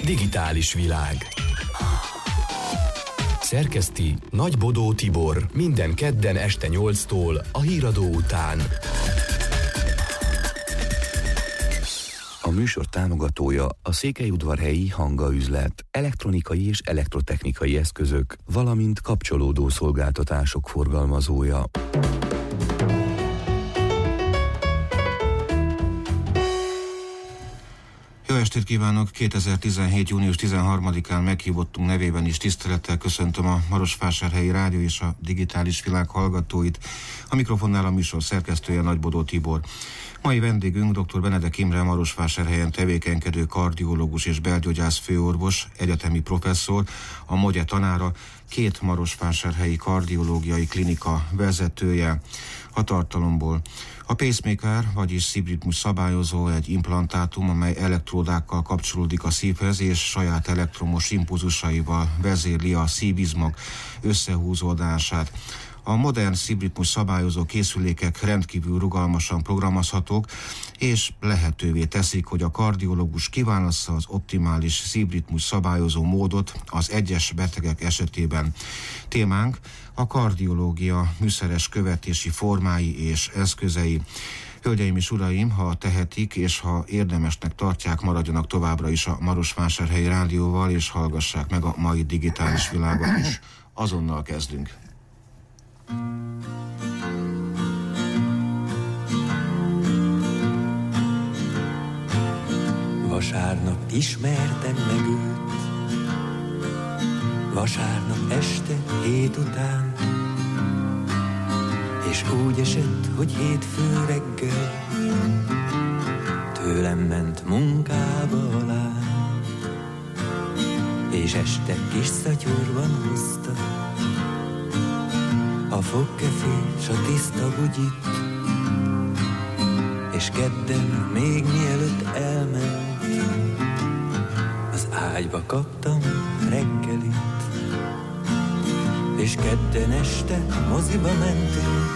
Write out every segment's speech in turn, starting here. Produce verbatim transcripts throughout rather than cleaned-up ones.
Digitális világ. Szerkeszti Nagy Bodó Tibor, minden kedden este nyolctól a híradó után. A műsor támogatója a székelyudvarhelyi Hanga üzlet, elektronikai és elektrotechnikai eszközök, valamint kapcsolódó szolgáltatások forgalmazója. Jó estét kívánok! kétezer-tizenhét. június tizenharmadikán meghívottunk nevében is tisztelettel köszöntöm a Marosvásárhelyi Rádió és a Digitális Világ hallgatóit. A mikrofonnál a műsor szerkesztője Nagy Bodó Tibor. Mai vendégünk dr. Benedek Imre, Marosvásárhelyen tevékenykedő kardiológus és belgyógyász főorvos, egyetemi professzor, a MOGYE tanára, két marosvásárhelyi kardiológiai klinika vezetője. A tartalomból: a pacemaker, vagyis szívritmus szabályozó egy implantátum, amely elektródákkal kapcsolódik a szívhez, és saját elektromos impulzusaival vezérli a szívizmok összehúzódását. A modern szívritmus szabályozó készülékek rendkívül rugalmasan programozhatók, és lehetővé teszik, hogy a kardiológus kiválassza az optimális szívritmus szabályozó módot az egyes betegek esetében. Témánk a kardiológia műszeres követési formái és eszközei. Hölgyeim és uraim, ha tehetik és ha érdemesnek tartják, maradjanak továbbra is a Marosvásárhelyi Rádióval, és hallgassák meg a mai digitális világot is. Azonnal kezdünk. Vasárnap ismertem meg őt, vasárnap este hét után, és úgy esett, hogy hétfő reggel tőlem ment munkába alá, és este kis szatyorban hozta a fogkefé s a tiszta bugyit, és kedden még mielőtt elment, az ágyba kaptam reggelit, és kedden este moziba mentünk,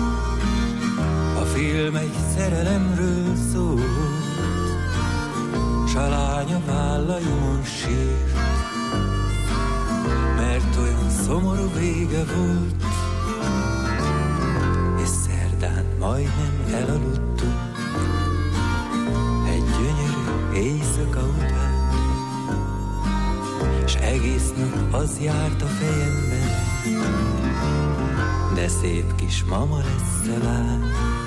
a film egy szerelemről szólt, s a lány a vállaimon sírt, mert olyan szomorú vége volt, és szerdán majdnem elaludtunk egy gyönyörű éjszaka után, s egész nap az járt a fejemben, de szép kis mama lesz a lány.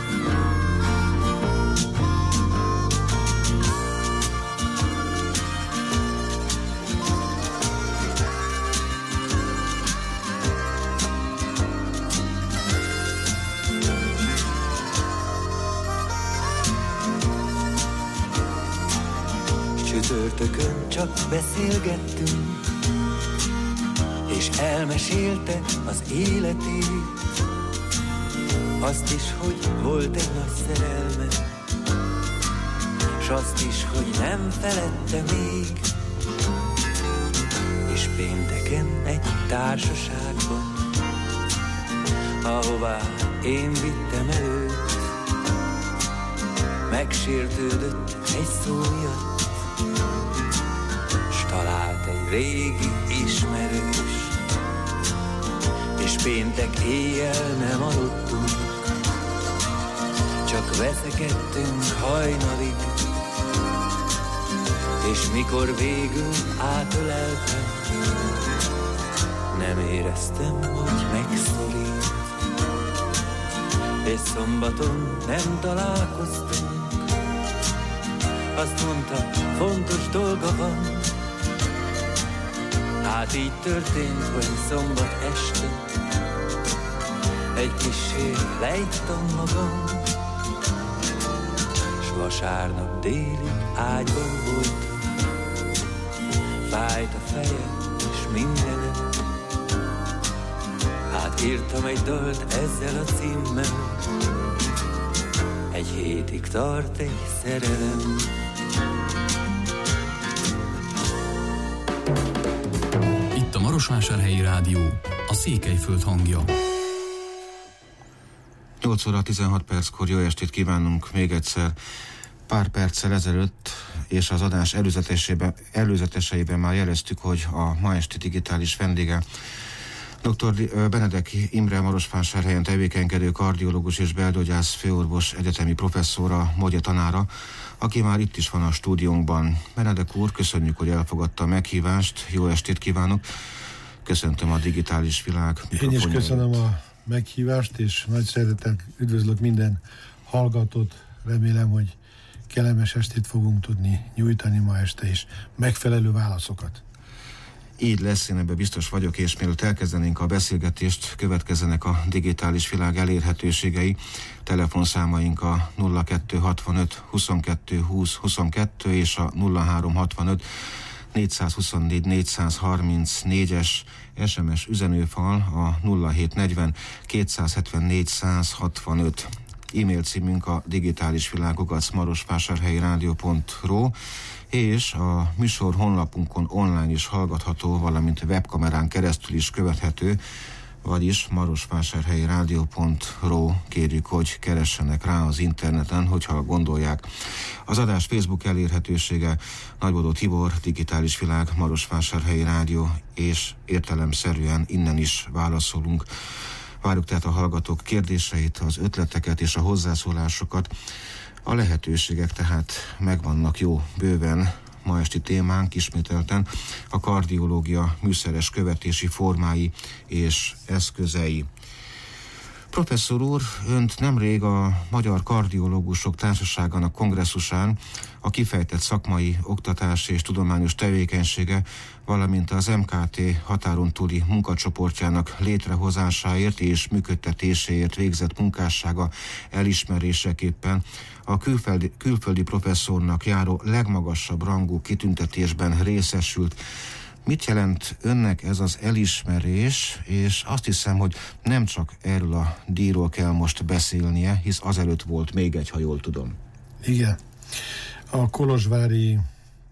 Csütörtökön csak beszélgettünk, és elmesélte az életét, azt is, hogy volt egy nagy szerelme, s azt is, hogy nem felette még, és pénteken egy társaságban, ahová én vittem őt, megsértődött egy szó miatt, s talált egy régi ismerős, és péntek éjjel nem aludtunk, csak veszekedtünk hajnalig, és mikor végül átöleltem, nem éreztem, hogy megszorít, és szombaton nem találkoztunk, azt mondta, fontos dolga van. Hát így történt, hogy szombat este egy kissé leittam magam, s vasárnap délig ágyban voltam, fájt a fejem és mindenem. Hát írtam egy dalt ezzel a címmel, egy hétig tart egy szerelem. Itt a Marosvásárhelyi Rádió, a Székelyföld hangja. nyolc óra tizenhat perckor jó estét kívánunk még egyszer. Pár perccel ezelőtt és az adás előzetesében, előzeteseiben már jeleztük, hogy a ma esti digitális vendége dr. Benedek Imre, Marosvásárhelyen tevékenykedő kardiológus és belgyógyász főorvos, egyetemi professzora, Mogye tanára, aki már itt is van a stúdiónkban. Benedek úr, köszönjük, hogy elfogadta a meghívást, jó estét kívánok, köszöntöm a digitális világ mikrofonjait. Én is köszönöm a meghívást, és nagy szeretettel üdvözlök minden hallgatót, remélem, hogy kellemes estét fogunk tudni nyújtani ma este is, megfelelő válaszokat. Így lesz, én ebben biztos vagyok, és mielőtt elkezdenénk a beszélgetést, következzenek a digitális világ elérhetőségei. Telefonszámaink a nulla kettő hatvanöt huszonkettő húsz huszonkettő és a nulla három hatvanöt négyszázhuszonnégy négyszázharmincnégyes es em es üzenőfal a nulla hét negyven kétszázhetvennégy százhatvanöt. E-mail címünk a digitális világokat marosvásárhelyi rádió pont ru, és a műsor honlapunkon online is hallgatható, valamint webkamerán keresztül is követhető, vagyis marosvásárhelyi rádió pont ru, kérjük, hogy keressenek rá az interneten, hogyha gondolják. Az adás Facebook elérhetősége Nagybodó Tibor, digitális világ, Marosvásárhelyi rádió, és értelemszerűen innen is válaszolunk. Várjuk tehát a hallgatók kérdéseit, az ötleteket és a hozzászólásokat. A lehetőségek tehát megvannak jó bőven. Ma esti témánk ismételten a kardiológia műszeres követési formái és eszközei. Professzor úr, önt nemrég a Magyar Kardiológusok Társaságának kongresszusán a kifejtett szakmai, oktatási és tudományos tevékenysége, valamint az em ká té határon túli munkacsoportjának létrehozásáért és működtetéséért végzett munkássága elismeréseképpen a külföldi, külföldi professzornak járó legmagasabb rangú kitüntetésben részesült. Mit jelent önnek ez az elismerés, és azt hiszem, hogy nem csak erről a díjról kell most beszélnie, hisz azelőtt volt még egy, ha jól tudom. Igen. A kolozsvári e,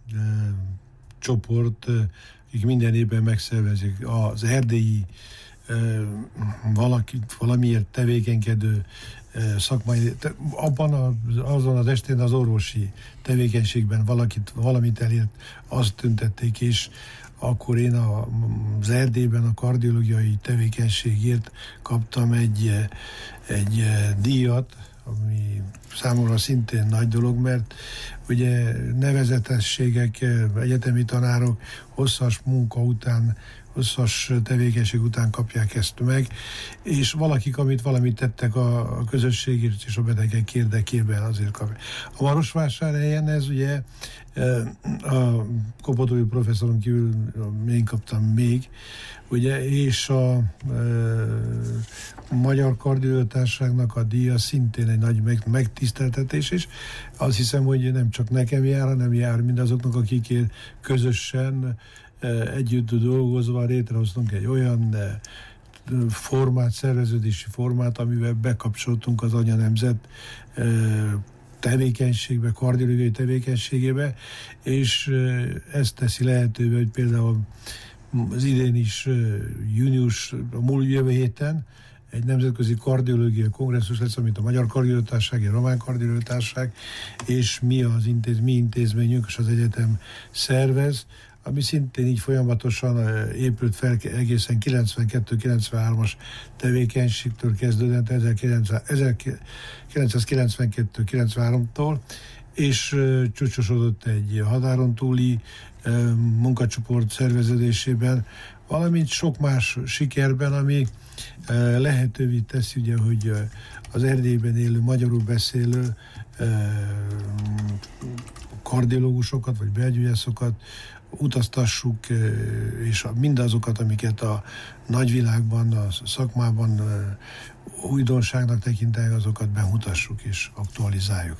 csoport, e, akik minden évben megszervezik az erdélyi e, valaki, valamiért tevékenykedő e, szakmai, te, abban a, azon az estén az orvosi tevékenységben valakit, valamit elért, azt tüntették, és akkor én a, az Erdélyben a kardiológiai tevékenységért kaptam egy, egy díjat, ami számomra szintén nagy dolog, mert ugye nevezetességek, egyetemi tanárok hosszas munka után, hosszas tevékenység után kapják ezt meg, és valakik, amit valamit tettek a, a közösségért és a betegek érdekében, azért kapják. A Marosvásárhelyen ez ugye a Kopotói professzoron kívül én kaptam még, ugye, és a e, Magyar Kardiológusságnak a díja szintén egy nagy meg, megtiszteltetés, és azt hiszem, hogy nem csak nekem jár, hanem jár mindazoknak, akikért közösen e, együtt dolgozva létrehoztunk egy olyan e, formát, szerveződési formát, amivel bekapcsoltunk az anyanemzet e, tevékenységbe, kardiológiai tevékenységébe, és ezt teszi lehetővé, hogy például az idén is június, a múlt jövő héten egy nemzetközi kardiológiai kongresszus lesz, amit a Magyar Kardiológusság, a Román Kardiológusság, és mi az intéz, mi intézményünk és az egyetem szervez, ami szintén így folyamatosan épült fel egészen kilencvenkettő kilencvenhármas tevékenységtől kezdődött, ezerkilencszázkilencvenkettő kilencvenháromtól, és csúcsosodott egy határon túli munkacsoport szerveződésében, valamint sok más sikerben, ami lehetővé teszi, ugye, hogy az Erdélyben élő, magyarul beszélő kardiológusokat vagy belgyógyászokat utaztassuk, és mindazokat, amiket a nagyvilágban, a szakmában újdonságnak tekintenek, azokat bemutassuk és aktualizáljuk.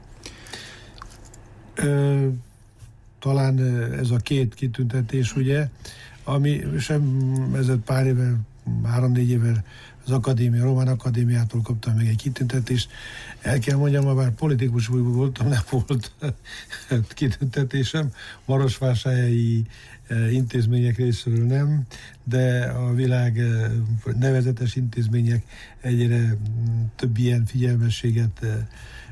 Talán ez a két kitüntetés, ugye, ami sem ezért pár éve, három-négy éve az akadémia, Román Akadémiától kaptam még egy kitüntetést. El kell mondjam, ha bár politikus voltam, nem volt kitüntetésem, marosvásárhelyi intézmények részéről nem, de a világ nevezetes intézmények egyre több ilyen figyelmességet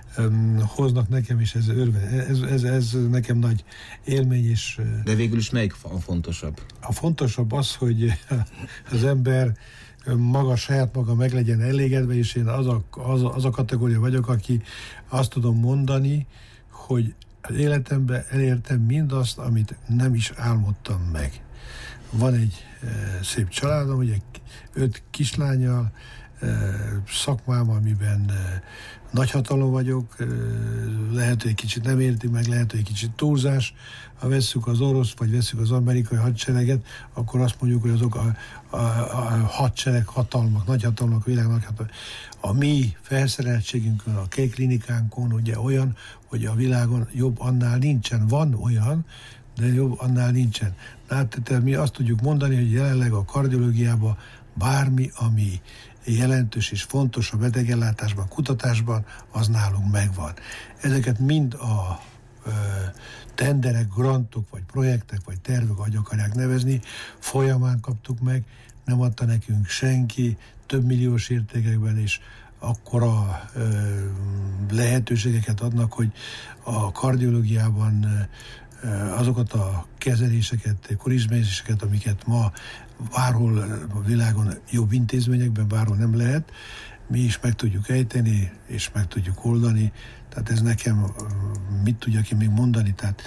um, hoznak nekem, és ez, örve, ez, ez, ez nekem nagy élmény. És, de végül is melyik a fontosabb? A fontosabb az, hogy az ember maga, saját maga meg legyen elégedve, és én az a, az, a, az a kategória vagyok, aki azt tudom mondani, hogy az életemben elértem mindazt, amit nem is álmodtam meg. Van egy e, szép családom, ugye öt kislánnyal, e, szakmám, amiben e, nagyhatalom vagyok, e, lehet, hogy egy kicsit nem érti meg, lehet, hogy egy kicsit túlzás. Ha vesszük az orosz, vagy vesszük az amerikai hadsereget, akkor azt mondjuk, hogy azok a, a, a hadsereg hatalmak, nagyhatalmak, a világ nagyhatalmak. A mi felszereltségünkön, a kék klinikánkon ugye olyan, hogy a világon jobb annál nincsen. Van olyan, de jobb annál nincsen. Hát, tehát mi azt tudjuk mondani, hogy jelenleg a kardiológiában bármi, ami jelentős és fontos a betegellátásban, kutatásban, az nálunk megvan. Ezeket mind a ö, tenderek, grantok, vagy projektek, vagy tervek, ahogy akarják nevezni, folyamán kaptuk meg, nem adta nekünk senki, több milliós értékekben is akkora ö, lehetőségeket adnak, hogy a kardiológiában ö, azokat a kezeléseket, korizméseket, amiket ma bárhol a világon jobb intézményekben, bárhol nem lehet, mi is meg tudjuk ejteni, és meg tudjuk oldani. Tehát ez nekem, mit tudjak én még mondani, tehát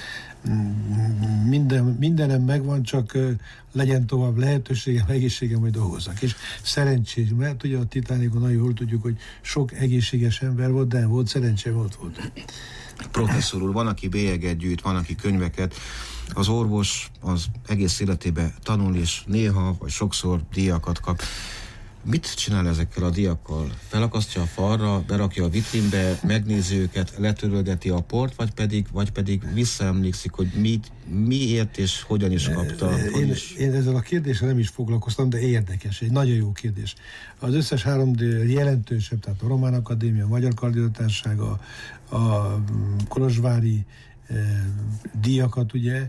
minden, mindenem megvan, csak legyen tovább lehetőségem, egészségem, hogy dolgozzak. És szerencsés, mert ugye a Titanicon nagyon jól tudjuk, hogy sok egészséges ember volt, de volt szerencsém, ott volt. Professzor úr, van, aki bélyeget gyűjt, van, aki könyveket. Az orvos az egész életében tanul, és néha, vagy sokszor díjakat kap. Mit csinál ezekkel a díjakkal? Felakasztja a falra, berakja a vitrínbe, megnézi őket, letörölgeti a port, vagy pedig, vagy pedig visszaemlékszik, hogy mit, miért és hogyan is kapta? Én, is... én ezzel a kérdéssel nem is foglalkoztam, de érdekes, egy nagyon jó kérdés. Az összes három jelentősebb, tehát a Román Akadémia, a Magyar Kardiológiátársaság, a, a kolozsvári e, díjakat, ugye,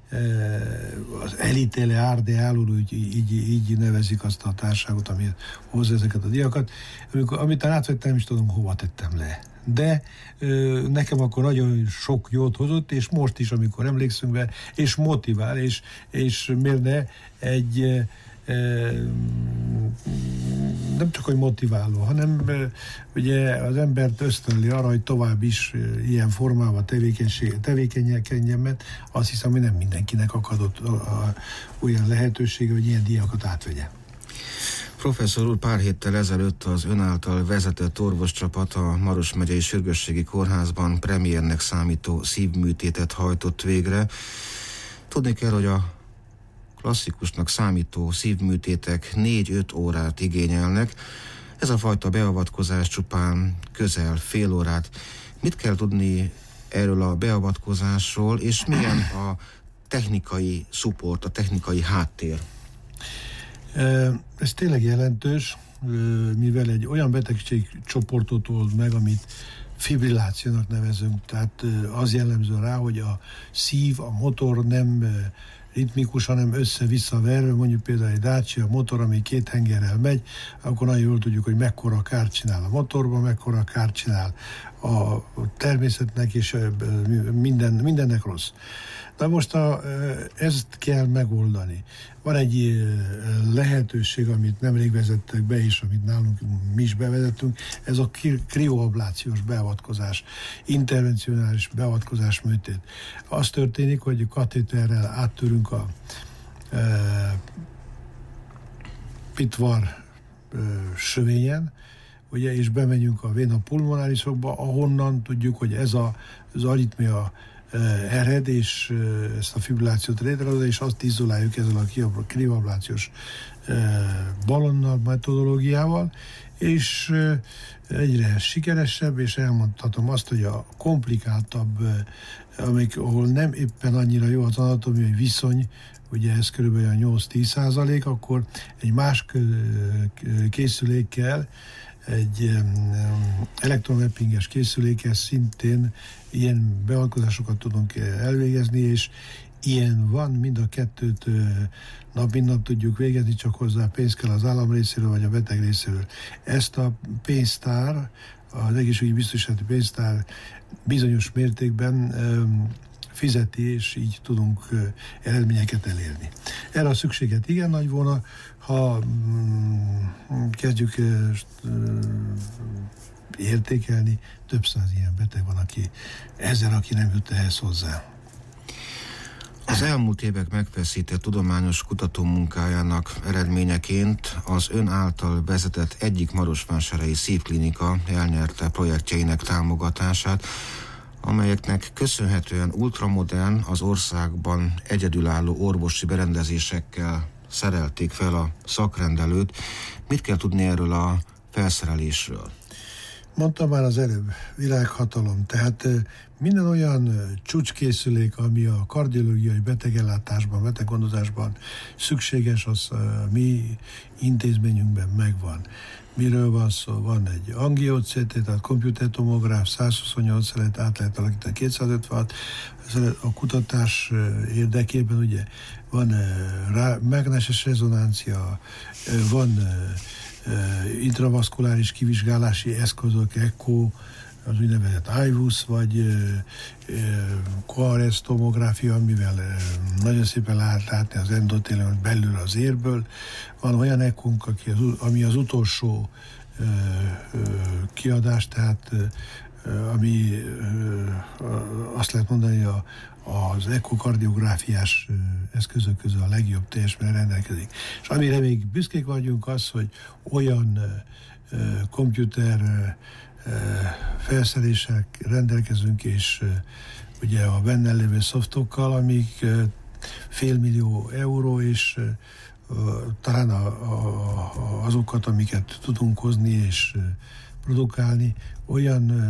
az elítélő árde állul, így, így, így nevezik azt a társaságot, ami hozza ezeket a díjakat. Amikor, amit átvettem, nem is tudom, hova tettem le. De ö, nekem akkor nagyon sok jót hozott, és most is, amikor emlékszünk be, és motivál, és, és miért ne egy ö, ö, nem csak, hogy motiváló, hanem ö, ugye az embert ösztönli arra, hogy tovább is ö, ilyen formában tevékenykedjen, mert azt hiszem, hogy nem mindenkinek akadott a, a, olyan lehetősége, hogy ilyen díjakat átvegye. Professzor úr, pár héttel ezelőtt az ön által vezetett orvoscsapat a Maros megyei Sürgősségi Kórházban premiernek számító szívműtétet hajtott végre. Tudni kell, hogy a klasszikusnak számító szívműtétek négy-öt órát igényelnek. Ez a fajta beavatkozás csupán közel fél órát. Mit kell tudni erről a beavatkozásról, és milyen a technikai support, a technikai háttér? Ez tényleg jelentős, mivel egy olyan betegségcsoportot old meg, amit fibrillációnak nevezünk, tehát az jellemző rá, hogy a szív, a motor nem ritmikus, hanem össze-vissza verve, mondjuk például egy Dacia motor, ami két hengerrel megy, akkor nagyon jól tudjuk, hogy mekkora kárt csinál a motorban, mekkora kárt csinál a természetnek, és minden, mindennek rossz. De most a, ezt kell megoldani. Van egy lehetőség, amit nemrég vezettek be, és amit nálunk mi is bevezettünk, ez a krioablációs beavatkozás, intervencionális beavatkozás műtét. Az történik, hogy katéterrel áttörünk a e, pitvar e, sövényen, ugye, és bemegyünk a véna pulmonárisokba, ahonnan tudjuk, hogy ez a, az aritmia ered, és ezt a fibrillációt létrehoz, és azt izoláljuk ezzel a krioablációs balonnal, metodológiával, és egyre sikeresebb, és elmondhatom azt, hogy a komplikáltabb, amik, ahol nem éppen annyira jó az anatómiai viszony, ugye ez körülbelül a nyolc-tíz százalék, akkor egy más készülékkel, egy elektronmappinges készülékkel szintén ilyen beavatkozásokat tudunk elvégezni, és ilyen van, mind a kettőt nap mint nap tudjuk végezni, csak hozzá pénz kell az állam részéről, vagy a beteg részéről. Ezt a pénztár, az egészségügyi biztosítási pénztár bizonyos mértékben fizeti, és így tudunk eredményeket elérni. Erre a szükséget igen nagy volna, ha mm, kezdjük értékelni, több száz ilyen beteg van, aki ezer, aki nem jut ehhez hozzá. Az elmúlt évek megfeszített tudományos kutatómunkájának eredményeként az ön által vezetett egyik marosvásárhelyi szívklinika elnyerte projektjeinek támogatását, amelyeknek köszönhetően ultramodern, az országban egyedülálló orvosi berendezésekkel szerelték fel a szakrendelőt. Mit kell tudni erről a felszerelésről? Mondtam már az előbb, világhatalom, tehát minden olyan csúcskészülék, ami a kardiológiai betegellátásban, beteggondozásban szükséges, az mi intézményünkben megvan. Miről van szó? Van egy angió-cé té, tehát komputertomográf, százhuszonnyolc szelet, át lehet alakítani kétszázötven a kutatás érdekében, ugye van rá, mágneses rezonancia, van intravaszkuláris kivizsgálási eszközök, ECHO, az úgynevezett I V U S, vagy Coares tomográfia, amivel e, nagyon szépen lehet látni az endoteliumot belül az érből. Van olyan ECHO-nk, ami az utolsó e, e, kiadás, tehát e, ami e, azt lehet mondani, a, az ekokardiográfiás eszközök közül a legjobb teljesben rendelkezik. És amire még büszkék vagyunk az, hogy olyan komputer felszerelések rendelkezünk, és ugye a benne lévő szoftokkal, amik félmillió euró, és talán a, a, azokat, amiket tudunk hozni és produkálni, olyan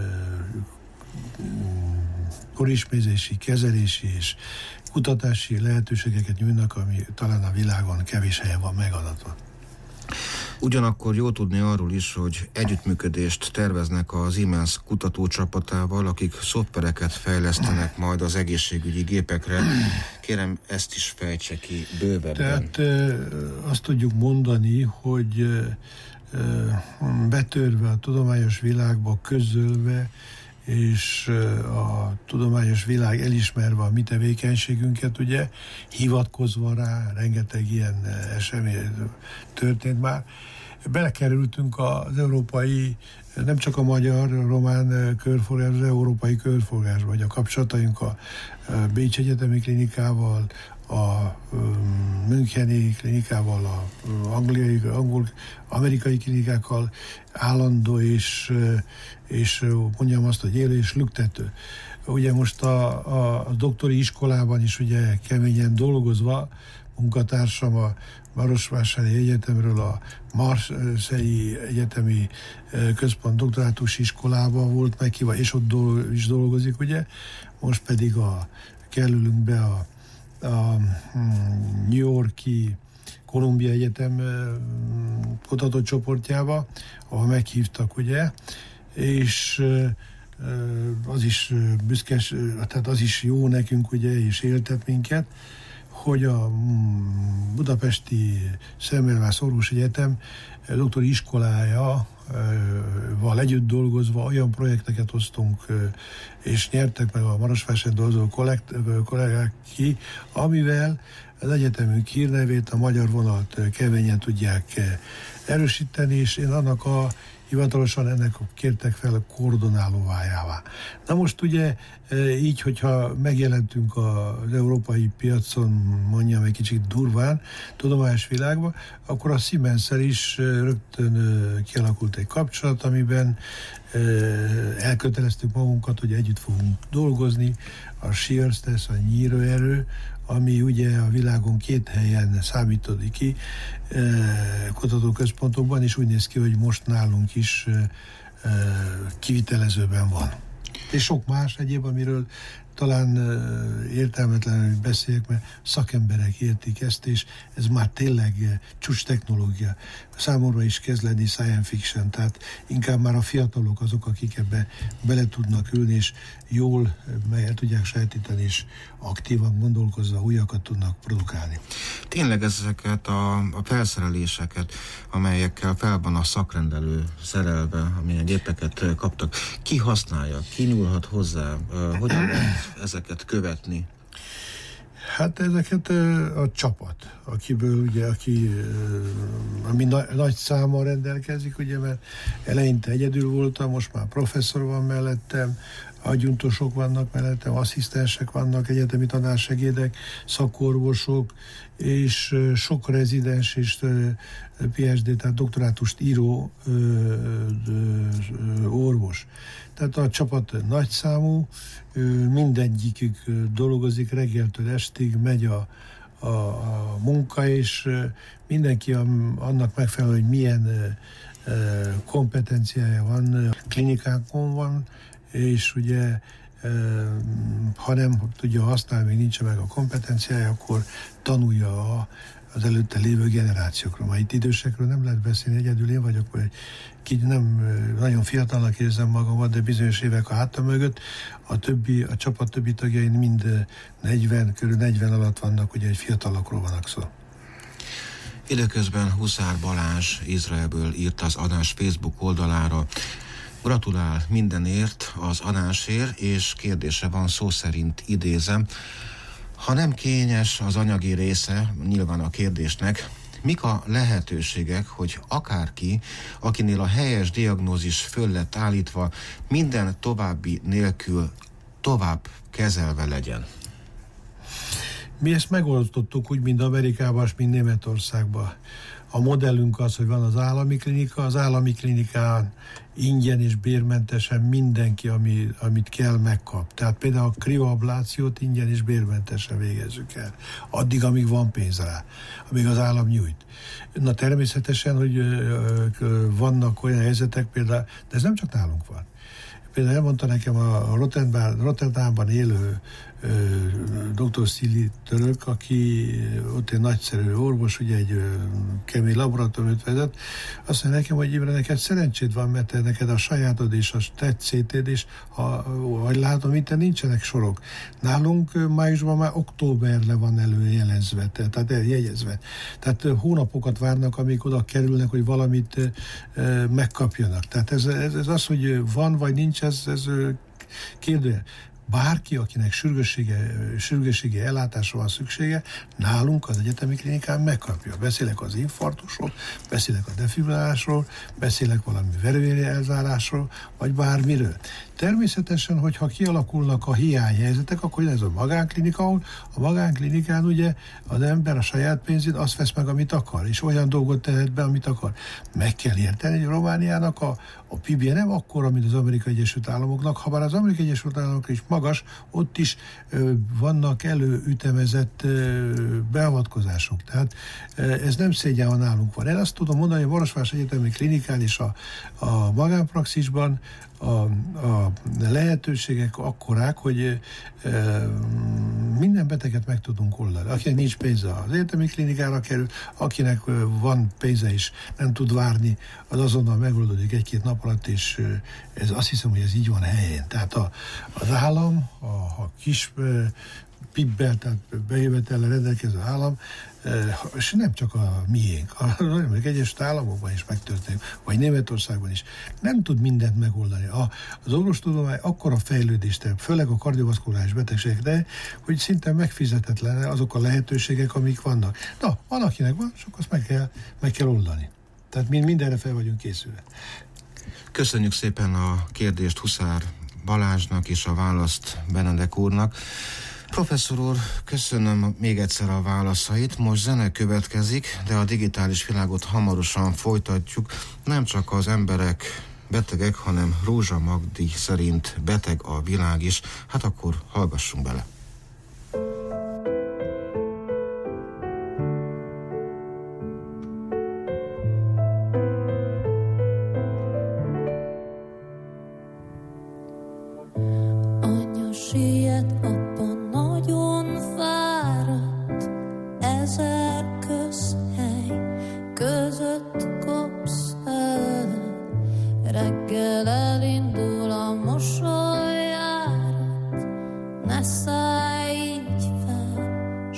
korismézési, kezelési és kutatási lehetőségeket nyújtnak, ami talán a világon kevés helyen van megadatva. Ugyanakkor jó tudni arról is, hogy együttműködést terveznek az Siemens kutatócsapatával, akik szoftvereket fejlesztenek majd az egészségügyi gépekre. Kérem, ezt is fejtse ki bővebben. Tehát azt tudjuk mondani, hogy betörve a tudományos világba, közölve, és a tudományos világ elismerve a mi tevékenységünket, ugye, hivatkozva rá, rengeteg ilyen esemény történt már. Belekerültünk az európai, nem csak a magyar, a román körforgás, az európai körforgásba, vagy a kapcsolataink a Bécs Egyetemi Klinikával, a Müncheni klinikával, a angliai, angol, amerikai klinikákkal állandó és, és mondjam azt, hogy élő és lüktető. Ugye most a, a doktori iskolában is ugye keményen dolgozva, munkatársam a Marosvásárhelyi Egyetemről a Marseille Egyetemi Központ doktorátus iskolában volt meghívva, és ott dolg, is dolgozik, ugye. Most pedig a, kerülünk be a, a New York-i Columbia Egyetem kutatócsoportjába, ahol meghívtak, ugye, és az is büszkes, tehát az is jó nekünk, ugye, és éltet minket, hogy a budapesti Szemmelweis Orvosi Egyetem doktori iskolája val együtt dolgozva olyan projekteket hoztunk, és nyertek meg a Marosvásárhelyen dolgozó kollégák ki, amivel az egyetemünk hírnevét, a magyar vonalat keményen tudják erősíteni, és én annak a hivatalosan ennek kértek fel a koordinálóvájává. Na most ugye így, hogyha megjelentünk az európai piacon, mondjam egy kicsit durván, tudományos világban, akkor a Siemens-szel is rögtön kialakult egy kapcsolat, amiben elköteleztük magunkat, hogy együtt fogunk dolgozni, a shear stress, a nyíróerő, ami ugye a világon két helyen számítódik ki kutatóközpontokban, és úgy néz ki, hogy most nálunk is kivitelezőben van. És sok más egyéb, amiről talán értelmetlenül beszéljek, mert szakemberek értik ezt, és ez már tényleg csúcs technológia. Számomra is kezd lenni science fiction, tehát inkább már a fiatalok azok, akik ebbe bele tudnak ülni, és jól meg el tudják sajátítani, és aktívan gondolkozva újakat tudnak produkálni. Tényleg ezeket a, a felszereléseket, amelyekkel fel van a szakrendelő szerelve, amilyen gépeket kaptak, ki használja, ki nyúlhat hozzá, hogyan lehet ezeket követni? Hát ezeket a csapat, akiből ugye, aki ami na, nagy számmal rendelkezik, ugye, mert eleinte egyedül voltam, most már professzor van mellettem, adjuntosok vannak mellettem, asszisztensek vannak, egyetemi tanársegédek, szakorvosok, és sok rezidens és pé há dé, tehát doktorátust író orvos. Tehát a csapat nagyszámú, mindegyikük dolgozik reggeltől estig, megy a, a, a munka, és mindenki annak megfelelő, hogy milyen kompetenciája van, klinikákon van, és ugye ha nem tudja használni, még nincs meg a kompetenciája, akkor tanulja a, az előtte lévő generációkról. Ma itt idősekről nem lehet beszélni, egyedül én vagyok, vagy ki nem nagyon fiatalnak érzem magamat, de bizonyos évek a hátam mögött. A többi, a csapat többi tagjai mind negyven, körül negyven alatt vannak, ugye egy fiatalokról vannak szó. Időközben Huszár Balázs Izraelből írt az adás Facebook oldalára. Gratulál mindenért, az adásért, és kérdése van, szó szerint idézem. Ha nem kényes az anyagi része, nyilván a kérdésnek, mik a lehetőségek, hogy akárki, akinél a helyes diagnózis föl lett állítva, minden további nélkül tovább kezelve legyen? Mi ezt megoldottuk úgy, mint Amerikában, és mint Németországban. A modellünk az, hogy van az állami klinika, az állami klinikán ingyen és bérmentesen mindenki, ami, amit kell, megkap. Tehát például a krioablációt ingyen és bérmentesen végezzük el. Addig, amíg van pénz rá, amíg az állam nyújt. Na természetesen, hogy vannak olyan helyzetek például, de ez nem csak nálunk van. Például elmondta nekem a Rotterdamban élő doktor Szili török, aki ott egy nagyszerű orvos, ugye egy kemény laboratóriumot vezet, azt mondja nekem, hogy Imre, neked szerencséd van, mert te neked a sajátod és a tetszéted, és ha, vagy látom, itt nincsenek sorok. Nálunk májusban már októberre van előjelezve, tehát jegyezve. Tehát hónapokat várnak, amíg oda kerülnek, hogy valamit megkapjanak. Tehát ez, ez, ez az, hogy van vagy nincs, ez, ez kérdő. Bárki, akinek sürgőssége, sürgősségi ellátásra van szüksége, nálunk az egyetemi klinikán megkapja. Beszélek az infarktusról, beszélek a defibrillálásról, beszélek valami verőéri elzárásról, vagy bármiről. Természetesen, hogyha kialakulnak a hiányhelyzetek, akkor ez a magánklinika, ahol a magánklinikán ugye az ember a saját pénzét azt vesz meg, amit akar, és olyan dolgot tehet be, amit akar. Meg kell érteni, hogy Romániának a, a pé i bé nem akkora, mint az Amerikai Egyesült Államoknak, ha bár az Amerikai Egyesült Államok is magas, ott is ö, vannak előütemezett ö, beavatkozások. Tehát ö, ez nem szégyen, ha nálunk van. Én azt tudom mondani, hogy a Marosvásárhely Egyetemi Klinikán és a, a magánpraxisban A, a lehetőségek akkorák, hogy e, minden beteget meg tudunk oldani. Akinek nincs pénze, az egyetemi klinikára kerül, akinek van pénze is, nem tud várni, az azonnal megoldódik egy-két nap alatt, és ez, azt hiszem, hogy ez így van helyén. Tehát a, az állam, a, a kis e, pé i bé-bel, tehát bejövetellel rendelkező állam, és nem csak a miénk, a Egyesült Államokban is megtörténik, vagy Németországban is. Nem tud mindent megoldani. A, az orvostudomány akkora fejlődést, főleg a kardiovaszkuláris betegségekre, hogy szinte megfizetetlen azok a lehetőségek, amik vannak. Na, van, akinek van, és akkor azt meg kell, meg kell oldani. Tehát mi mindenre fel vagyunk készülve. Köszönjük szépen a kérdést Huszár Balázsnak és a választ Benedek úrnak. Professzor úr, köszönöm még egyszer a válaszait. Most zene következik, de a digitális világot hamarosan folytatjuk. Nem csak az emberek betegek, hanem Rózsa Magdi szerint beteg a világ is. Hát akkor hallgassunk bele. Anya siet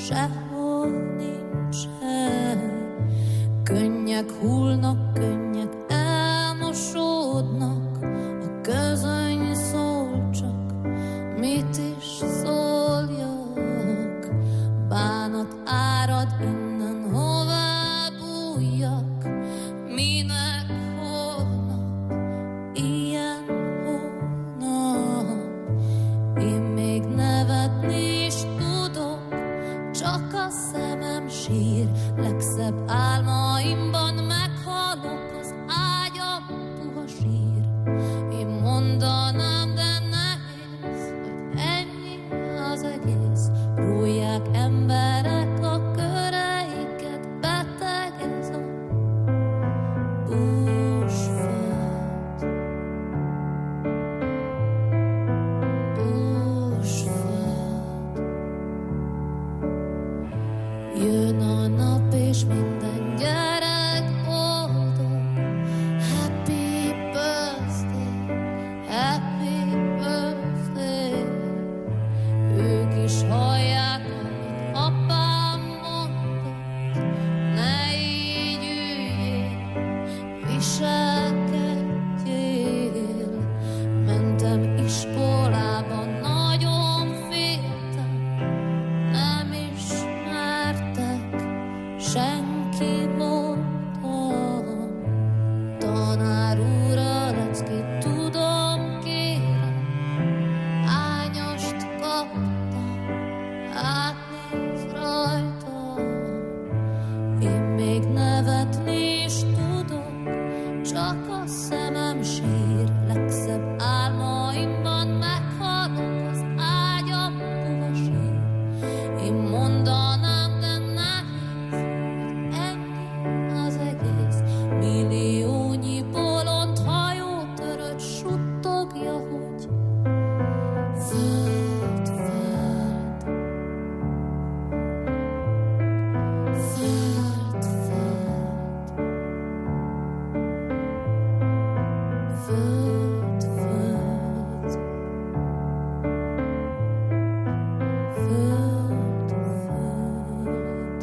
sehol nincsen. Könnyek hullnak, könnyek elmosódnak, a közöny szól csak, mit is szóljak. Bánat árad innen, hová bújjak, minek holnap, ilyen hónap. Én még nevetni is tudok, csak a szemem sír. Legszebb álmaimban meghalok, az ágyam puha sír. Én mondanám, de nehéz, hogy ennyi az egész. Rújják emberek a köreiket, beteg ez a bushföld. Bushföld. Jön a nap és minden gyerek boldog. Happy birthday, happy birthday. Ők is hallják, amit apám mondott. Ne így üljél, viselkedjél. Mentem iskolába, nagyon féltem, nem ismertek, senki mondta. Tanár úr, a leckét tudom, kérem, ányast kaptam, átnéz rajta. Én még nevetni is tudok, csak a szemem sír. Legszebb álmaimban meghalok, az ágyam puha sír. Én mondanám, de nehéz, hogy ennyi az egész. Milliónyi bolond hajótörött suttogja, hogy föld, föld. Föld, föld. Föld, föld. Föld, föld.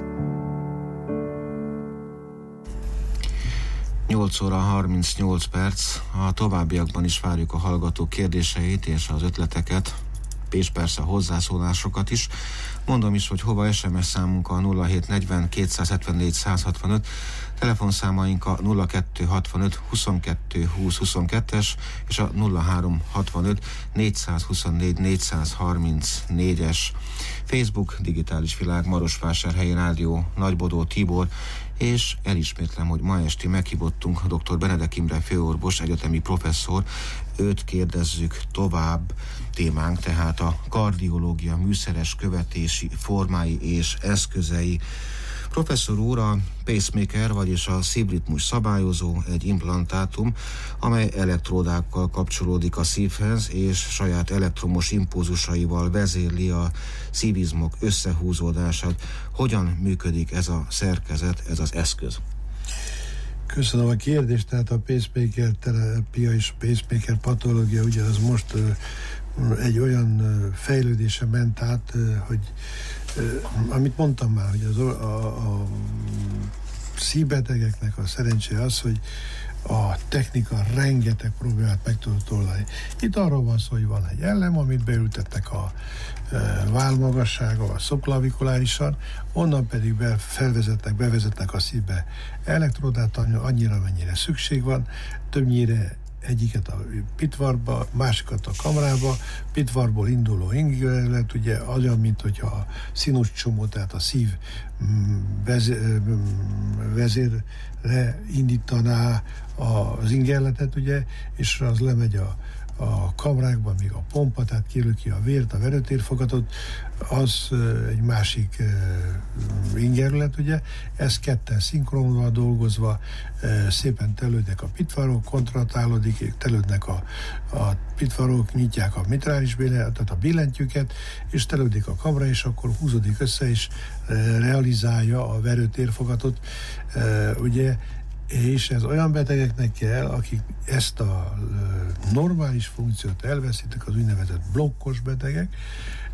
nyolc óra harmincnyolc perc, a továbbiakban is várjuk a hallgatók kérdéseit és az ötleteket, és persze a hozzászólásokat is. Mondom is, hogy hova es em es számunk a nulla hét negyven kétszázhetvennégy százhatvanöt, telefonszámaink a nulla kettő hatvanöt huszonkettő húsz huszonkettes és a nulla három hatvanöt négyszázhuszonnégy négyszázharmincnégyes. Facebook, Digitális Világ, Marosvásárhelyi Rádió, Nagybodó Tibor, és elismétlem, hogy ma esti meghívottunk dr. Benedek Imre főorvos, egyetemi professzor. Őt kérdezzük tovább. Témánk tehát a kardiológia műszeres követési formái és eszközei. Professzor úr, a pacemaker, vagyis a szívritmus szabályozó egy implantátum, amely elektródákkal kapcsolódik a szívhez, és saját elektromos impulzusaival vezérli a szívizmok összehúzódását. Hogyan működik ez a szerkezet, ez az eszköz? Köszönöm a kérdést, tehát a pacemaker terápia és a pacemaker patológia ugyanaz most uh, egy olyan uh, fejlődése ment át, uh, hogy uh, amit mondtam már, hogy az, a, a szívbetegeknek a szerencséje az, hogy a technika rengeteg problémát meg tudott oldani. Itt arról van szó, hogy van egy ellem, amit beültettek a e, vállmagassága, a szubklavikulárisan, onnan pedig be, felvezetnek, bevezetnek a szívbe elektrodát annyira, mennyire szükség van, többnyire egyiket a pitvarba, másikat a kamrába, pitvarból induló ingerület, ugye olyan, mint hogyha a színuscsomó, tehát a szív vezér, vezérre indítaná az ingerletet, ugye, és az lemegy a, a kamrákban, még a pompa, tehát kilöki a vért, a verőtérfogatot, az egy másik ingerület, ugye, ez ketten szinkronval dolgozva, szépen telődnek a pitvarok, kontratálódik, telődnek a, a pitvarok, nyitják a mitrális billentyűt, tehát a billentyűket, és telődik a kamra, és akkor húzódik össze, és realizálja a verőtérfogatot, ugye, és ez olyan betegeknek kell, akik ezt a normális funkciót elveszítik, az úgynevezett blokkos betegek,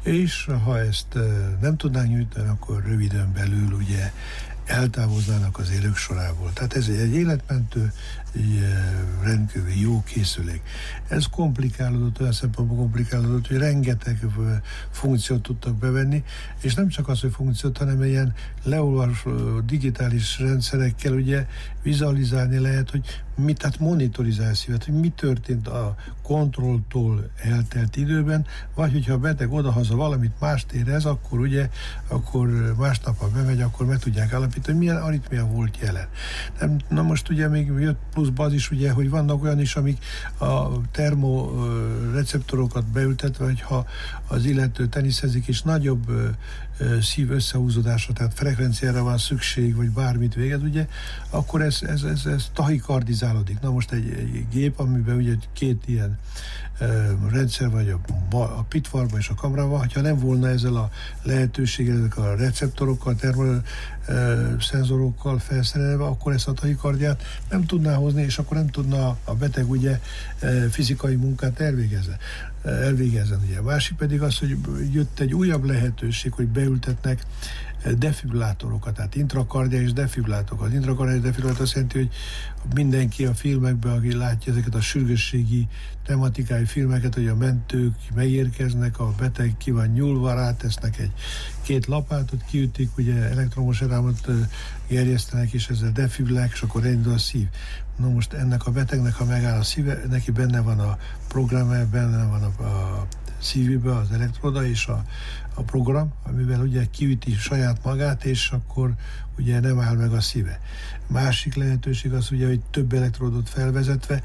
és ha ezt nem tudnánk nyújtani, akkor röviden belül ugye eltávoznának az élők sorából. Tehát ez egy életmentő, egy rendkívül jó készülék. Ez komplikálódott, olyan szempontból komplikálódott, hogy rengeteg funkciót tudtak bevenni, és nem csak az, hogy funkciót, hanem ilyen leolvasó digitális rendszerekkel ugye vizualizálni lehet, hogy mit, tehát monitorizálni szívet, hogy mi történt a kontrolltól eltelt időben, vagy hogyha a beteg odahaza valamit mást érez, akkor ugye, akkor másnap, ha bemegy, akkor meg tudják állapítani, hogy milyen aritmia volt jelen. Nem, na most ugye még jött pluszba az is, ugye, hogy vannak olyan is, amik a termoreceptorokat beültetve, hogyha az illető teniszezik, és nagyobb szív összehúzódásra, tehát frekvenciára van szükség, vagy bármit végez, ugye, akkor ez, ez, ez, ez tahikardizálódik. Na most egy, egy gép, amiben ugye két ilyen uh, rendszer, vagy a, a pitvarban és a kamrában, ha nem volna ezzel a lehetőséggel, ezek a receptorokkal, termoszenzorokkal felszerelve, akkor ezt a tahikardiát nem tudná hozni, és akkor nem tudna a beteg ugye fizikai munkát elvégezni. elvégezzen. Ugye. A másik pedig az, hogy jött egy újabb lehetőség, hogy beültetnek defibrillátorokat, tehát intrakardiális defibrillátorokat. Az intrakardiális defibrillátor azt jelenti, hogy mindenki a filmekben, aki látja ezeket a sürgősségi tematikai filmeket, hogy a mentők megérkeznek, a beteg ki van nyúlva, rátesznek egy két lapátot, kiütik, ugye elektromos áramot gerjesztenek, és ezzel defibrillálják, és akkor elindul a szív. No most ennek a betegnek, ha megáll a szíve, neki benne van a programja, benne van a, a szívébe az elektroda és a, a program, amivel ugye kiüti saját magát, és akkor ugye nem áll meg a szíve. Másik lehetőség az ugye, hogy több elektrodot felvezetve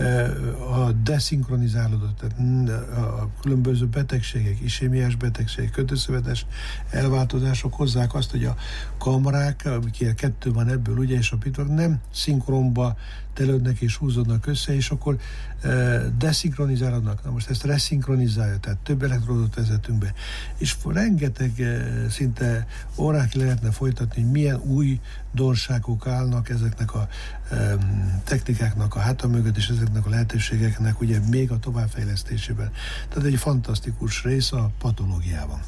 a deszinkronizálódott, tehát a különböző betegségek, isémiás betegségek, kötőszövetes elváltozások hozzák azt, hogy a kamrák, amikért kettő van ebből, ugye, és a pitvar nem szinkronba telődnek és húzódnak össze, és akkor e, deszinkronizálódnak. Na most ezt reszinkronizálja, tehát több elektrodot vezetünk be. És rengeteg e, szinte órák lehetne folytatni, hogy milyen új dorságok állnak ezeknek a e, technikáknak a háta mögött, és ezeknek a lehetőségeknek ugye még a továbbfejlesztésében. Tehát egy fantasztikus rész a patológiában.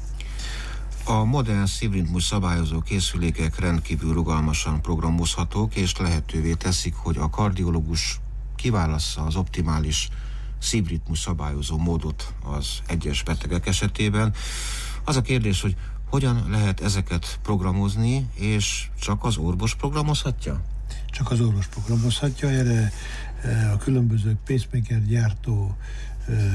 A modern szívritmus szabályozó készülékek rendkívül rugalmasan programozhatók, és lehetővé teszik, hogy a kardiológus kiválassza az optimális szívritmus szabályozó módot az egyes betegek esetében. Az a kérdés, hogy hogyan lehet ezeket programozni, és csak az orvos programozhatja? Csak az orvos programozhatja, erre a különböző pacemaker gyártó ö, ö,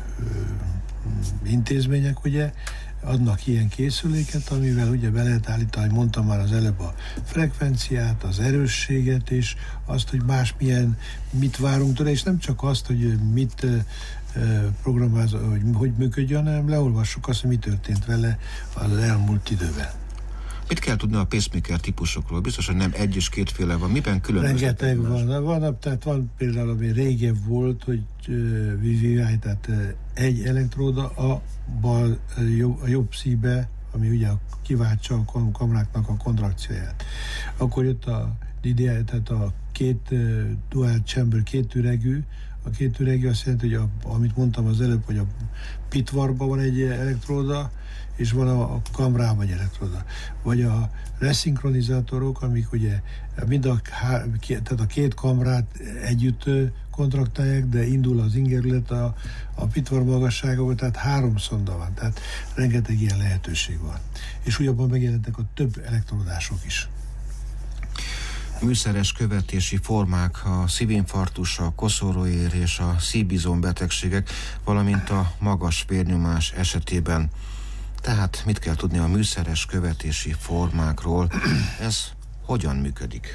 intézmények ugye adnak ilyen készüléket, amivel ugye be lehet állítani, mondtam már az előbb, a frekvenciát, az erősséget, és azt, hogy más milyen, mit várunk tőle, és nem csak azt, hogy mit programáz, hogy hogy működjön, hanem leolvassuk azt, hogy mi történt vele az elmúlt időben. Mit kell tudni a pacemaker típusokról? Biztos, hogy nem egy és kétféle van. Miben különböző? Rengeteg van. van. Tehát van például, ami régebb volt, hogy uh, vé vé i, tehát uh, egy elektróda a bal, uh, jobb, a jobb szívbe, ami ugye kiváltsa a kamráknak a kontrakcióját. Akkor jött a dé dé i, tehát a két uh, dual chamber, két üregű. A két üregű azt jelenti, hogy a, amit mondtam az előbb, hogy a pitvarban van egy elektróda, és van a, a kamrában egy elektroda. Vagy a reszinkronizátorok, amik ugye mind a, tehát a két kamrát együtt kontraktálják, de indul az ingerület a, a pitvar magasságában, tehát három szonda van, tehát rengeteg ilyen lehetőség van. És újabban megjelentek a több elektrodások is. Műszeres követési formák, a szívinfarktus, a koszorúér és a szívbizom betegségek, valamint a magas vérnyomás esetében. Tehát mit kell tudni a műszeres követési formákról? Ez hogyan működik?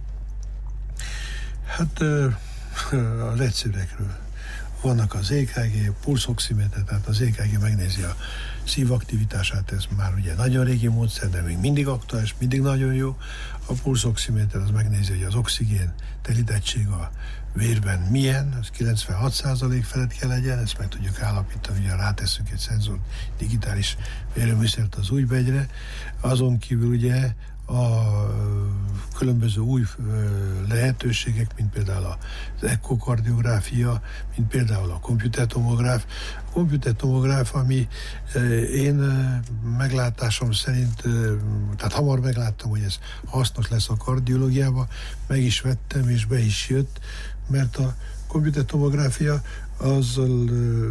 Hát az egyszerűekről. Vannak az é ká gé, pulszoximéter, tehát az é ká gé megnézi a szívaktivitását, ez már ugye nagyon régi módszer, de még mindig aktuális, mindig nagyon jó. A pulszoximéter az megnézi, hogy az oxigén telítettség a vérben milyen, az kilencvenhat százalék felett kell legyen, ezt meg tudjuk állapítani, ugye ráteszünk egy szenzor, digitális vérőműszert az újbegyre. Azon kívül ugye a különböző új lehetőségek, mint például az ekokardiográfia, mint például a komputertomográf. A komputertomográf, ami én meglátásom szerint, tehát hamar megláttam, hogy ez hasznos lesz a kardiológiában, meg is vettem, és be is jött, mert a komputertomográfia azzal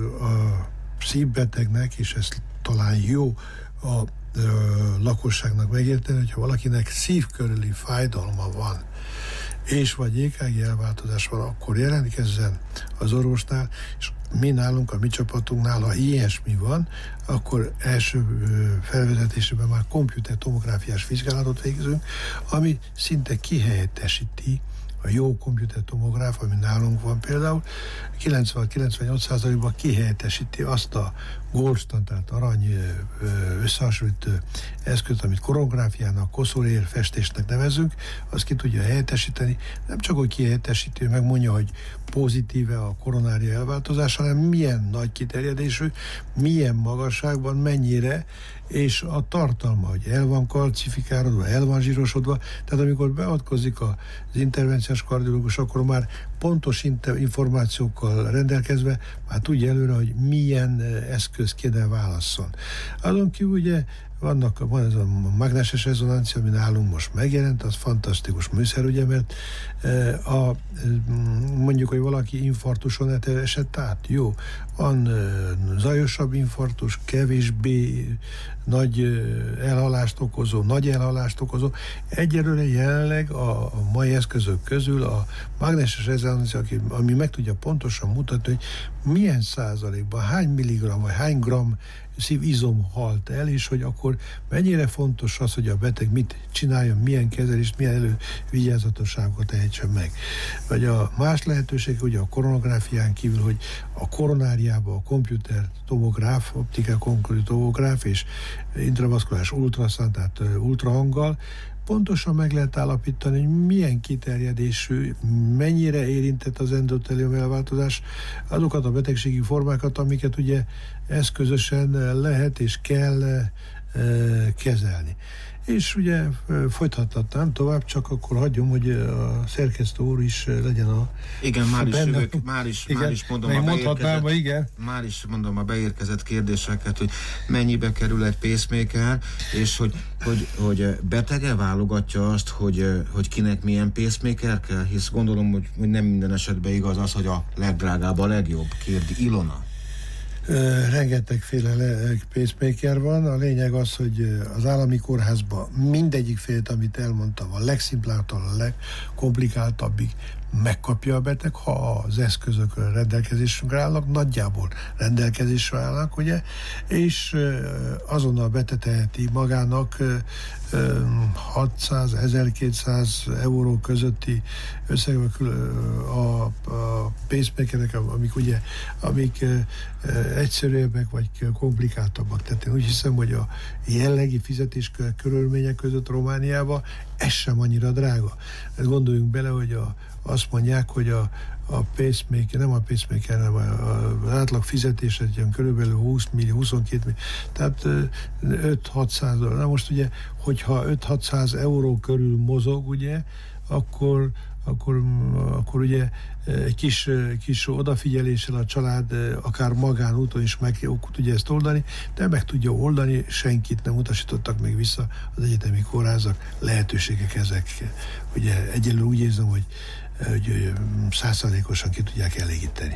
a szívbetegnek, és ez talán jó a ö, lakosságnak megérteni, hogyha valakinek szív körüli fájdalma van, és vagy é ká gé elváltozás van, akkor jelentkezzen az orvosnál, és mi nálunk, a mi csapatunknál, ha ilyesmi van, akkor első felvezetésében már komputertomográfiás vizsgálatot végzünk, ami szinte kihelyettesíti a jó komputertomográf, ami nálunk van például, kilencven-kilencvennyolc százalékban kihelyettesíti azt a gold standard, arany összehasonlító eszközt, amit koronográfiának, koszorúér festésnek nevezünk, azt ki tudja helyettesíteni. Nem csak, hogy kihelyettesíti, megmondja, hogy pozitíve a koronária elváltozás, hanem milyen nagy kiterjedésű, milyen magasságban, mennyire, és a tartalma, hogy el van kalcifikálódva, el van zsírosodva, tehát amikor beavatkozik az intervenciós kardiológus, akkor már pontos információkkal rendelkezve már tudja előre, hogy milyen eszköz kéne válasszon. Azon kívül ugye vannak, van ez a mágneses rezonancia, ami nálunk most megjelent, az fantasztikus műszer, ugye, mert a, mondjuk, hogy valaki infarktuson esett át, jó, van zajosabb infarktus, kevésbé nagy elhalást okozó, nagy elhalást okozó. Egyelőre jelenleg a, a mai eszközök közül a mágneses rezonancia, ami meg tudja pontosan mutatni, hogy milyen százalékban, hány milligram, vagy hány gram szívizom halt el, és hogy akkor mennyire fontos az, hogy a beteg mit csináljon, milyen kezelést, milyen elővigyázatosságot tehetsen meg. Vagy a más lehetőség, ugye a koronográfián kívül, hogy a koronáriában a komputer tomográf, optikai komputer tomográf és intravaszkuláris ultraszán, tehát ultrahanggal pontosan meg lehet állapítani, hogy milyen kiterjedésű, mennyire érintett az endotelium elváltozás, azokat a betegségi formákat, amiket ugye eszközösen lehet és kell e, kezelni. És ugye folytathatnám tovább, csak akkor hagyjam, hogy a szerkesztő úr is legyen a... Igen, már is, jövök, már is, igen, már is mondom a beérkezett, igen. már is mondom a beérkezett kérdéseket, hogy mennyibe kerül egy pacemaker, és hogy, hogy, hogy betege válogatja azt, hogy, hogy kinek milyen pacemaker kell, hisz gondolom, hogy, hogy nem minden esetben igaz az, hogy a legdrágább a legjobb, kérdi Ilona. Rengetegféle pacemaker van. A lényeg az, hogy az állami kórházban mindegyik félt, amit elmondtam, a legszimpláktól a legkomplikáltabbig megkapja a beteg, ha az eszközök rendelkezésünkre állnak, nagyjából rendelkezésre állnak, ugye, és azonnal beteteheti magának hatszáz ezerkétszáz euró közötti összegben a, a pacemakerek, amik ugye, amik egyszerűbbek vagy komplikáltabbak. Tehát én úgy hiszem, hogy a jellegi fizetés körülmények között Romániában ez sem annyira drága. Hát gondoljunk bele, hogy a, azt mondják, hogy a, a pacemaker, nem a pacemaker, hanem az átlag fizetés egy olyan körülbelül húsz millió, huszonkét millió, tehát öt-hatszáz dollár. Na most ugye, hogyha öt-hatszáz euró körül mozog, ugye, akkor Akkor, akkor ugye egy kis, kis odafigyeléssel a család akár magánúton is meg tudja ezt oldani, de meg tudja oldani, senkit nem utasítottak még vissza az egyetemi kórházak, lehetőségek ezek. Ugye egyelőre úgy érzem, hogy, hogy százszázalékosan ki tudják elégíteni.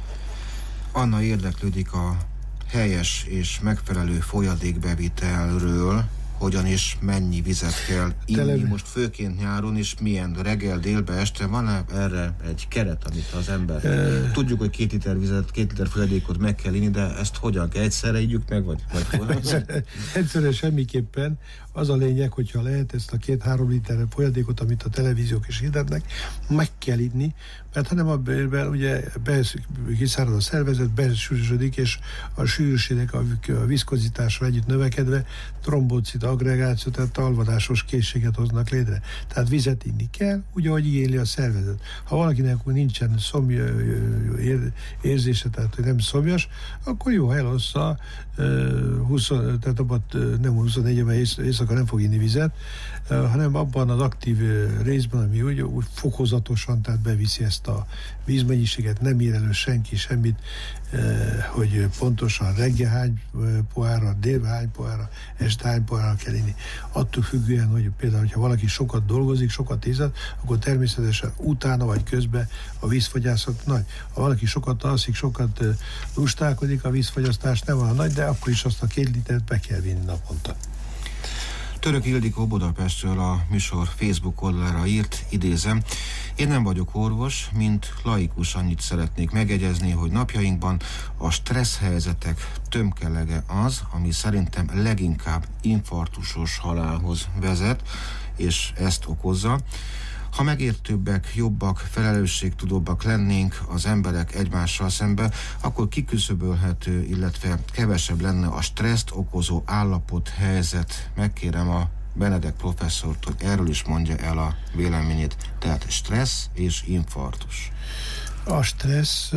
Anna érdeklődik a helyes és megfelelő folyadékbevitelről, hogyan és mennyi vizet kell inni, Tele... most főként nyáron, és milyen reggel, délbe, este, van erre egy keret, amit az ember... E... Tudjuk, hogy két liter vizet, két liter folyadékot meg kell inni, de ezt hogyan kell? Egyszerre ígyük meg, vagy, vagy Egyszerre semmiképpen. Az a lényeg, hogyha lehet ezt a két-három liter folyadékot, amit a televíziók is hirdetnek, meg kell inni, mert mert hanem a bélben ugye kiszárad a szervezet, besűrűsödik, és a sűrűségnek a, a viszkozitásra együtt növekedve trombocit aggregáció, tehát alvadásos készséget hoznak létre. Tehát vizet inni kell, úgy, ahogy igényli a szervezet. Ha valakinek nincsen szomja, ér, érzése, tehát nem szomjas, akkor jó, elossza, húsz, tehát abban nem huszonnégy, mert éjszaka nem fog inni vizet, hanem abban az aktív részben, ami úgy, úgy fokozatosan, tehát beviszi ezt a vízmennyiséget, nem ír elő senki semmit, hogy pontosan reggel hány pohárra, délben hány pohárra, este hány pohárra kell inni. Attól függően, hogy például, hogyha valaki sokat dolgozik, sokat észet, akkor természetesen utána vagy közben a vízfogyászat nagy. Ha valaki sokat alszik, sokat lustálkodik, a vízfogyasztás nem olyan nagy, de akkor is azt a két litert be kell vinni naponta. Török Ildikó Budapestről a műsor Facebook oldalára írt, idézem: én nem vagyok orvos, mint laikus annyit szeretnék megjegyezni, hogy napjainkban a stressz helyzetek tömkelege az, ami szerintem leginkább infarktusos halálhoz vezet, és ezt okozza. Ha megértőbbek, jobbak, felelősségtudóbbak lennénk az emberek egymással szemben, akkor kiküszöbölhető, illetve kevesebb lenne a stresszt okozó állapot, helyzet. Megkérem a Benedek professzort, hogy erről is mondja el a véleményét. Tehát stressz és infarktus. A stressz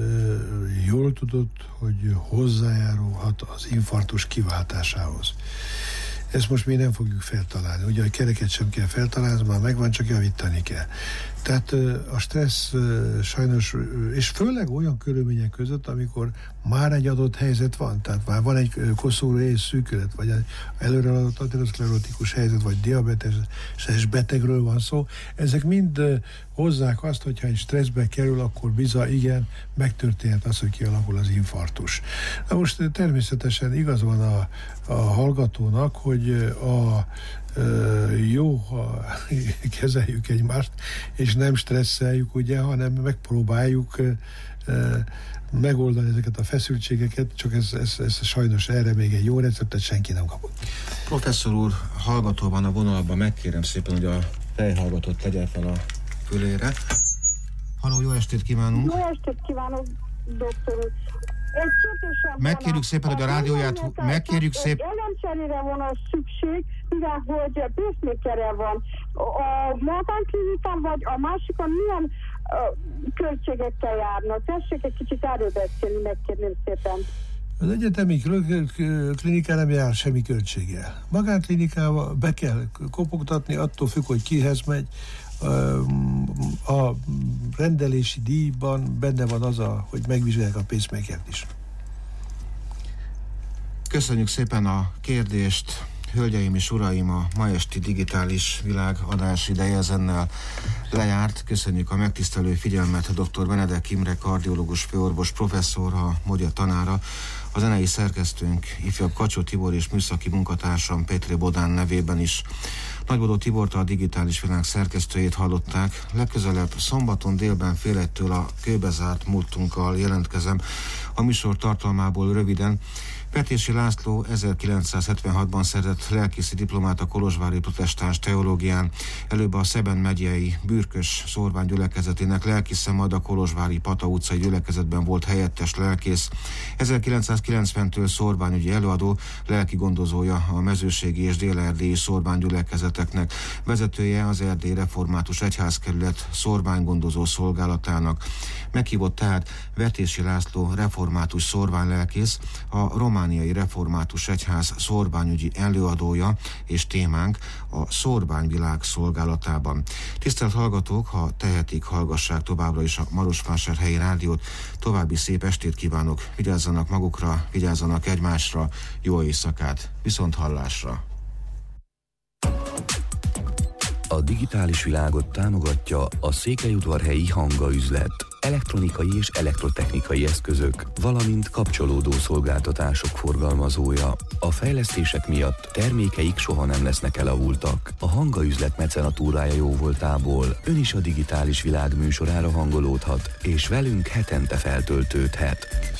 jól tudott, hogy hozzájárulhat az infarktus kiváltásához. Ezt most még nem fogjuk feltalálni. Ugye a kereket sem kell feltalálni, már megvan, csak javítani kell. Tehát a stressz sajnos, és főleg olyan körülmények között, amikor már egy adott helyzet van, tehát már van egy koszorú és szűkület, vagy egy előrehaladott ateroszklerotikus helyzet, vagy diabetes betegről van szó, ezek mind hozzák azt, hogyha egy stresszbe kerül, akkor bizony, igen, megtörténhet az, hogy kialakul az infarktus. Na most természetesen igaz van a, a hallgatónak, hogy a jó, ha kezeljük egymást, és nem stresszeljük, ugye, hanem megpróbáljuk megoldani ezeket a feszültségeket, csak ez, ez, ez sajnos erre még egy jó receptet senki nem kapott. Professzor úr, hallgató van a vonalban, megkérem szépen, hogy a fejhallgatót tegye fel a fülére. Halló, jó estét kívánunk! Jó estét kívánok, doktor úr! Megkérjük szépen, hogy a rádióját, megkérjük szépen... Ellencserére van a szükség, mivel hogy pacemakerre van. A magánklinikán vagy a másikon milyen uh, költségekkel járnak? Tessék egy kicsit erről beszélni, megkérném szépen. Az egyetemi klinikára nem jár semmi költséggel. Magánklinikába be kell kopogtatni, attól függ, hogy kihez megy. A rendelési díjban benne van az, a, hogy megvizsgálják a pacemakert is. Köszönjük szépen a kérdést. Hölgyeim és uraim, a ma esti digitális világ adás ideje ezennel lejárt. Köszönjük a megtisztelő figyelmet a dr. Benedek Imre kardiológus főorvos professzor, a Mogya tanára, a zenei szerkesztőnk ifjabb Kacsó Tibor és műszaki munkatársam Pétri Bodán nevében is. Nagybodó Tibortól, a digitális világ szerkesztőjét hallották. Legközelebb szombaton délben fél egytől a kőbezárt múltunkkal jelentkezem. A műsor tartalmából röviden: Petési László ezerkilencszázhetvenhatban szerzett lelkészi diplomát a kolozsvári protestáns teológián, előbb a Szeben megyei Bürkös szórvány gyülekezetének lelkésze, majd a kolozsvári Pata utcai gyülekezetben volt helyettes lelkész. ezerkilencszázkilencventől szórványügyi előadó, lelki gondozója a mezőségi és dél-erdélyi szórvány gyülekezeteknek, vezetője az Erdély Református Egyházkerület szórványgondozó szolgálatának. Meghívott tehát Vetési László református szórványlelkész, a Romániai Református Egyház szórványügyi előadója, és témánk a szórványvilág szolgálatában. Tisztelt hallgatók, ha tehetik, hallgassák továbbra is a Marosvásárhelyi Rádiót. További szép estét kívánok, vigyázzanak magukra, vigyázzanak egymásra, jó éjszakát, viszont hallásra! A digitális világot támogatja a Székelyudvarhelyi Hanga üzlet. Elektronikai és elektrotechnikai eszközök, valamint kapcsolódó szolgáltatások forgalmazója. A fejlesztések miatt termékeik soha nem lesznek elavultak. A Hanga üzlet mecenatúrája jóvoltából ön is a digitális világ műsorára hangolódhat, és velünk hetente feltöltődhet.